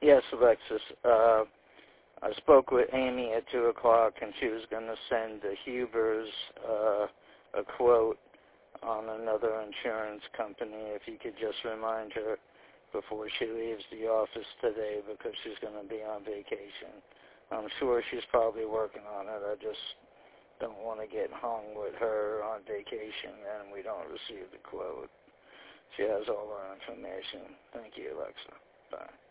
Yes, Alexis. I spoke with Amy at 2 o'clock, and she was going to send the Hubers a quote on another insurance company. If you could just remind her before she leaves the office today, because she's going to be on vacation. I'm sure she's probably working on it. I just don't want to get hung with her on vacation and we don't receive the quote. She has all our information. Thank you, Alexa. Bye.